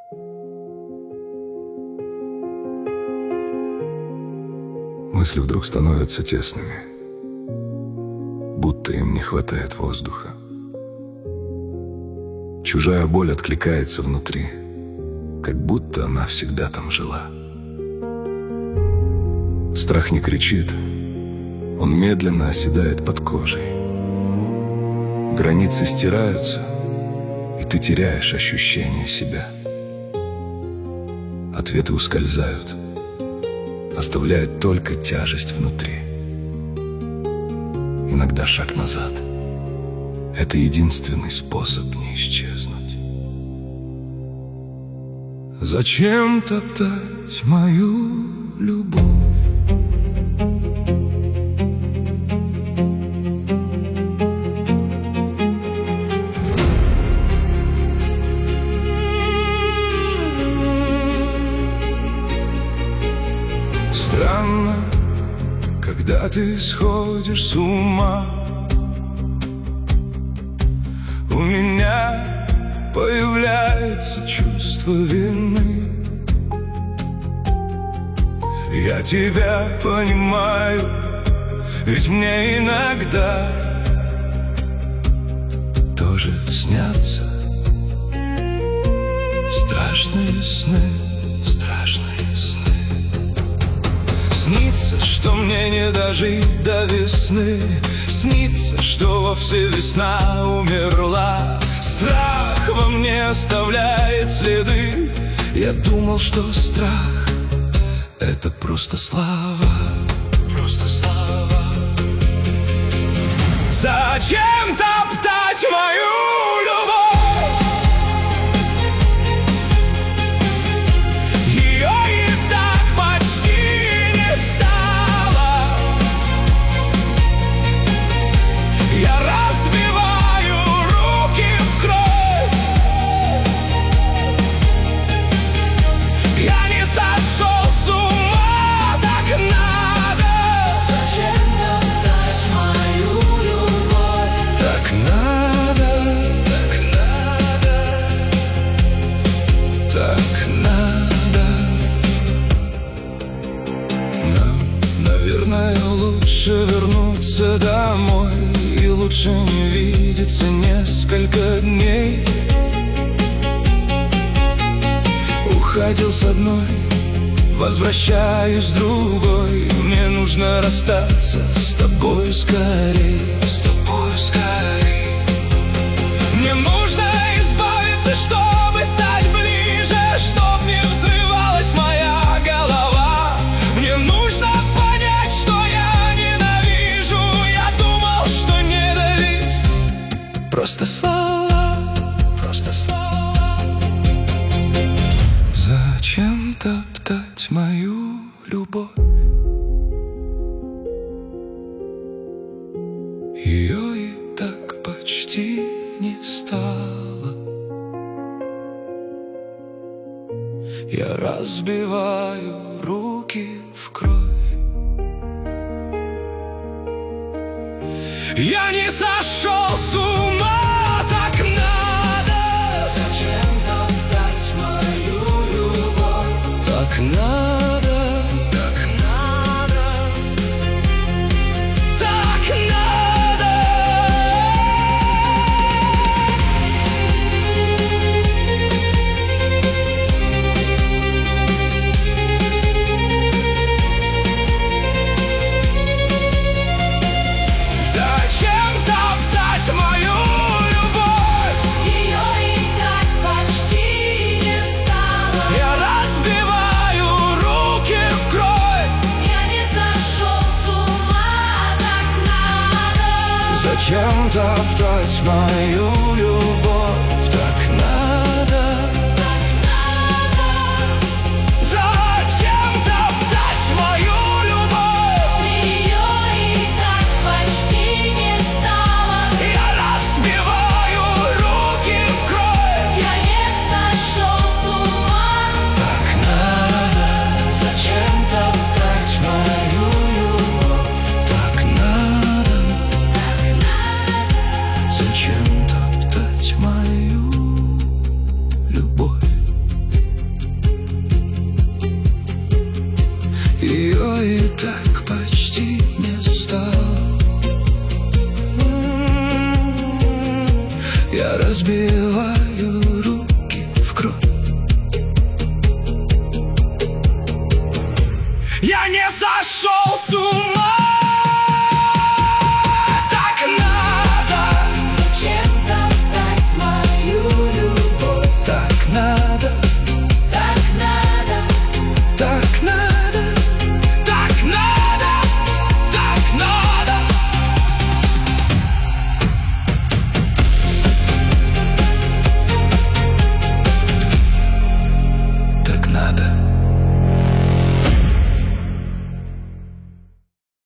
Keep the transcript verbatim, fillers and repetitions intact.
Мысли вдруг становятся тесными, будто им не хватает воздуха. Чужая боль откликается внутри, как будто она всегда там жила. Страх не кричит, он медленно оседает под кожей. Границы стираются, и ты теряешь ощущение себя. Ответы ускользают, оставляя только тяжесть внутри. Иногда шаг назад — это единственный способ не исчезнуть. Зачем топтать мою любовь? Странно, когда ты сходишь с ума. У меня появляется чувство вины. Я тебя понимаю, ведь мне иногда тоже снятся страшные сны. Снится, что мне не дожить до весны. Снится, что вовсе весна умерла. Страх во мне оставляет следы. Я думал, что страх — это просто слова. Просто слова. Зачем топтать мою любовь? Лучше вернуться домой, и лучше не видеться несколько дней. Уходил с одной, возвращаюсь с другой. Мне нужно расстаться с тобой скорей. С тобой скорей. Мне нужно избавиться, чтобы стать ближе, чтоб не взрывалась моя голова. Мне нужно просто слова, просто слова. Зачем топтать мою любовь? Ее и так почти не стало. Я разбиваю руки в кровь. Я не сошел с ума, так надо. Зачем топтать мою любовь? Так надо, так надо, так надо. Зачем топтать мою любовь? Ее и так почти не стало. Я разбиваю руки в кровь. Я не сошел с ума, так надо. Зачем топтать мою любовь? Так надо, так надо. Зачем топтать мою любовь? Ее и так почти не стало. Я разбиваю руки в кровь. Я не сошел с ума. Так надо. Зачем топтать мою любовь? Так надо, так надо. Зачем топтать? я разбиваю